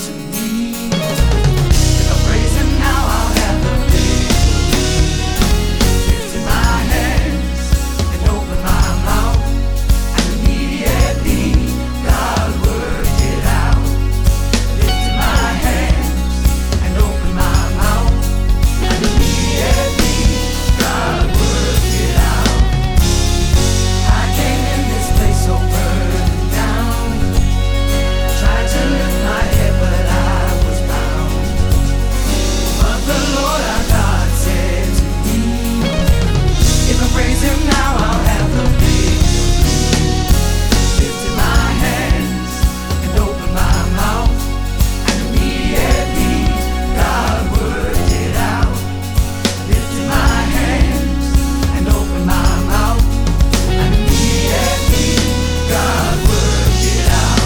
to me. If I praise Him now, I'll have the victory. Lifting my hands and open my mouth, and immediately God worked it out. Lifting my hands and open my mouth, and immediately God worked it out. I came in this place so burdened down, tried to lift my head but I was bound. But the Lord our God said to me, if I praise Him now, I'll have the victory. Lifted my hands and opened my mouth, and immediately God worked it out. Lifted my hands and opened my mouth, and immediately God worked it out.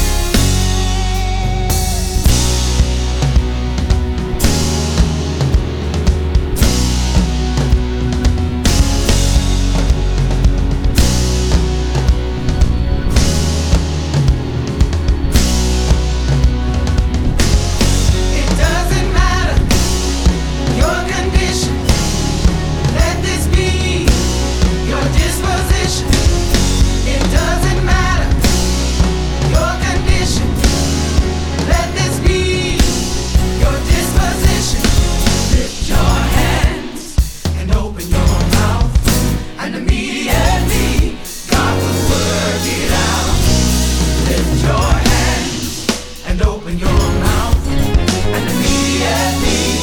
It doesn't matter your condition, let this be your disposition. It doesn't matter your condition, let this be your disposition. Lift your hands and open your mouth, and immediately God will work it out. Lift your hands and open your mouth, and immediately